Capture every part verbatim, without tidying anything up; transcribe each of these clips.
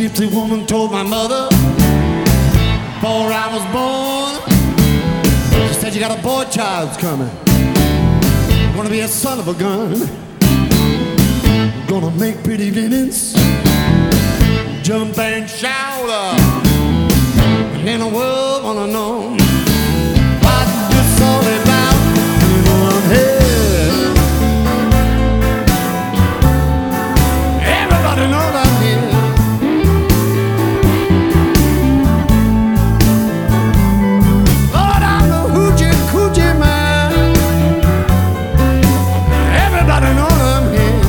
gypsy woman told my mother before I was born. She said, you got a boy child's coming, gonna be a son of a gun, gonna make pretty linens jump and shout, and then the world wanna know what this all about. You know I'm here, everybody knows I'm here. Lord, I'm the hoochie coochie man, everybody knows I'm here.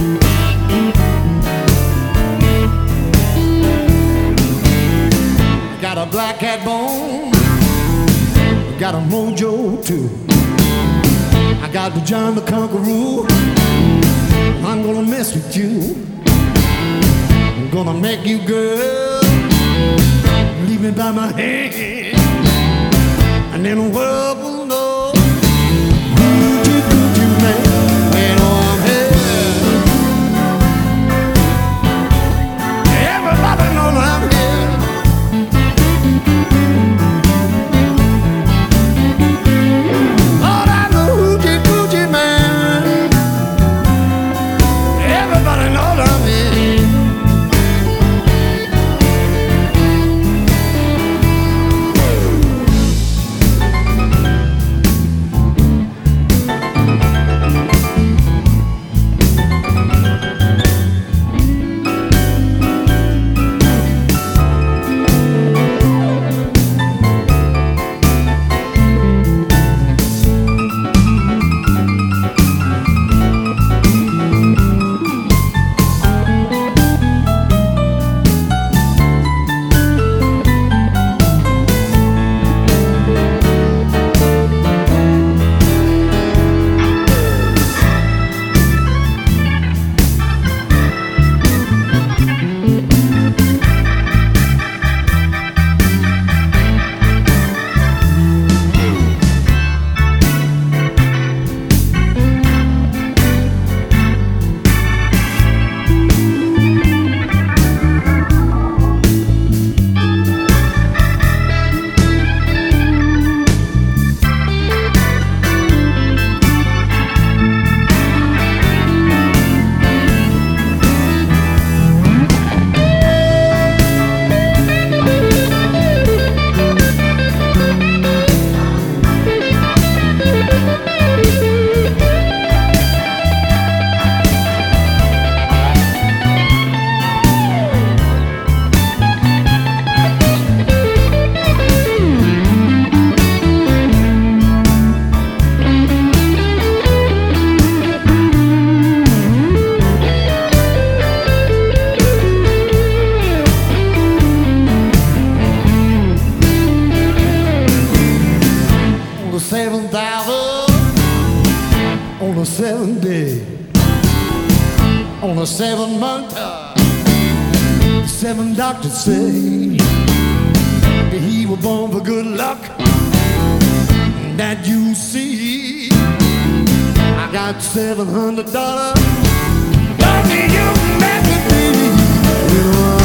Got a black cat bone, got a mojo too. I got the John the Conqueror. I'm gonna mess with you. I'm gonna make you girl leave me by my hand, and then the world will know Hoochie Coochie Man. You know I'm here, everybody knows I'm here. Lord, I'm the Hoochie Coochie Man, everybody knows I'm here. Seventh hour, on the seventh day, on the seventh month, the seven doctors say that he was born for good luck. That you see, I got seven hundred dollars. Lucky you met me, you know.